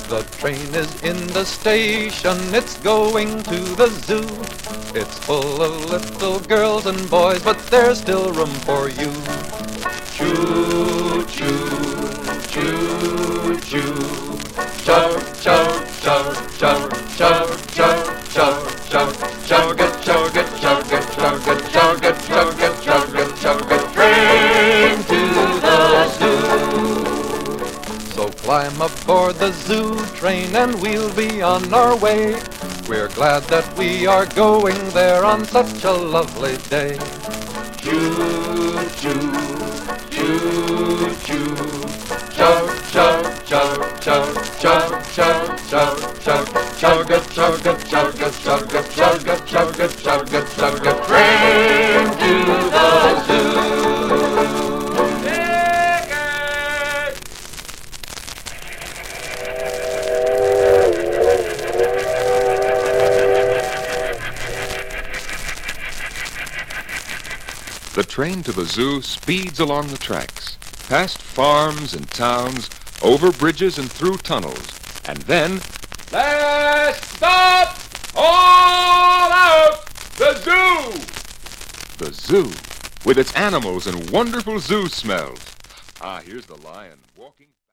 The train is in the station, it's going to the zoo. It's full of little girls and boys, but there's still room for you. Choo, choo, choo, choo. Chug, chug, chug, chug, chug, chug, chug, chug. Chug it, chug it, chug it, chug it, chug it, chug it, chug it, chug it. Train to the zoo. So climb aboard the zoo train and we'll be on our way. We're glad that we are going there on such a lovely day. Choo, choo, choo, choo. Chug, chug, chug, chug, chug, chug, chug, chug. Chug it, chug it, chug it, chug it, chug it, chug it, chug it, chug it. Train to the zoo. The train to the zoo speeds along the tracks, past farms and towns, over bridges and through tunnels, and then... Last stop! All out! The zoo! The zoo, with its animals and wonderful zoo smells. Ah, here's the lion walking...